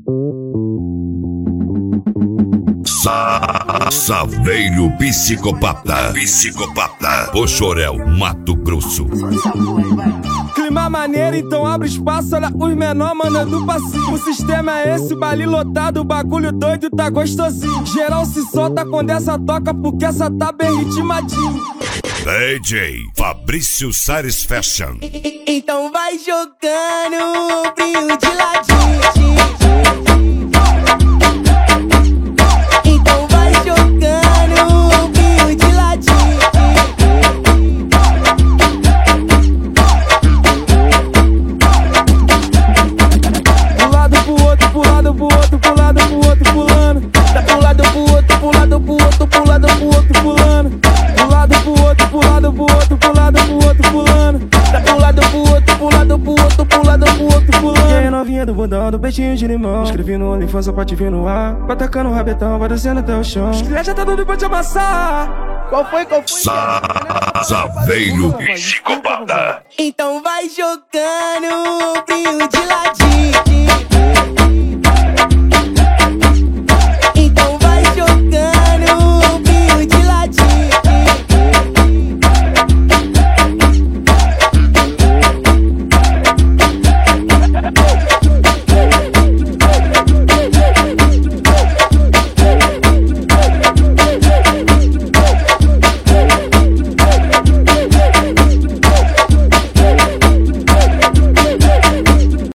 Saveiro Psicopata. Poxorel, Mato Grosso. Clima maneiro, então abre espaço. Olha os menor mandando passinho. O sistema é esse, baile lotado. O bagulho doido tá gostosinho. Geral se solta quando essa toca, porque essa tá bem ritmadinho. DJ Fabrício Sares Fashion. Então vai jogando o ombrinho de ladinho. Então vai jogando o ombrinho de ladinho. Pro lado pro outro, pro lado pro outro, pro lado pro outro pulando. Tá pro lado pro outro, pro lado pro outro, pro lado pro outro pulando. Pro lado pro outro, pro lado pro outro, pro lado pro outro pulando. Tá pro lado pro outro, pro lado pro outro, pro lado pro outro pulando. E aí novinha do bundão, do peitinho de limão. Escrevi no OnlyFans só pra te ver no ar. Vai tacando o rabetão, vai descendo até o chão. Os crianças já tá doido pra te amassar. Qual foi? Saveiro Psicopata. Então vai jogando o ombrinho de ladinho.